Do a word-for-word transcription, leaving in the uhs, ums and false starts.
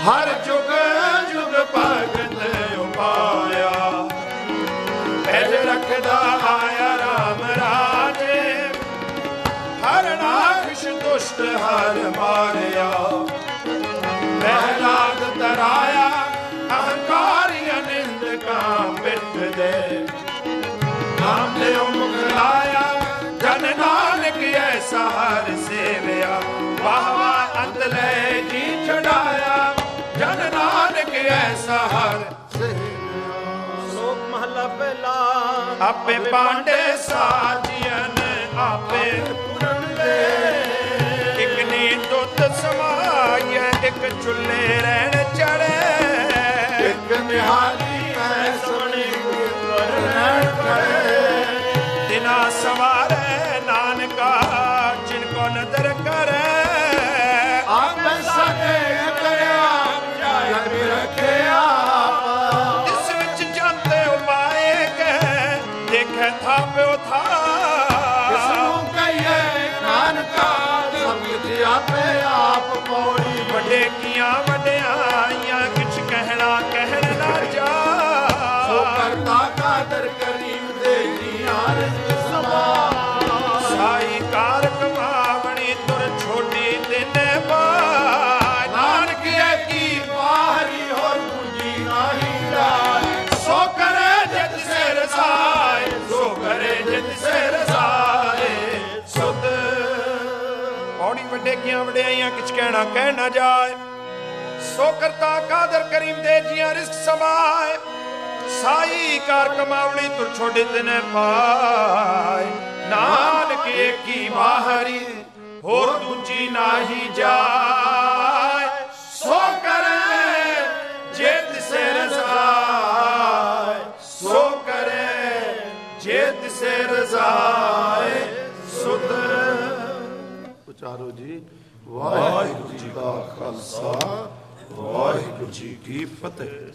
हर जुग जुग भगत उपाया पहल रखदा आया राम राजे हर राक्षस दुष्ट हर मारया प्रहलाद तराया अहंकारी अनिंद का मिट दे नाम दे मुख लाया जन नानक ऐसा हर सेवया वाह वाह अंत ले जी छड़ाया जन नानक ऐसा हर लोक महला पहला आपे पांडे साजियन आपे पूरन दे एक नी दुत समाय एक चुल्ले रहन चढ़े एक निहाली है सोने रहन करे दिना सवारे नानका जिनको नदर करे आप सके करया जग रखे आप इस विच जानते उपाय के देखे था प्यो था किसनू कहिए नानका सब कुछ आपे आप पौड़ी वडे किया वड्याइयां किछ कहना कहन ना जा सो करता कादर करीम दे यार समा साई कार कमावणी तुर छोटी दिन बाज नानक की बाहरी हो पूंजी नाही जाय सो करे जित से रसाए सो करे जित से रसाए सुध पौड़ी वड्डे किया वड्याइयां किछ कहना कह ना जाए सो करता कादर करीम दे जियां रिस्क समाए साई कार कमावणी तुर छोड़े दिन पाए नानक की बाहरी होर दूजी नाही जाए सो करे जेत से रजाए सो करे जेत से रजाए सुध उचारो जी वाहिगुरु जी का खालसा वाहिगुरु जी की फतेह।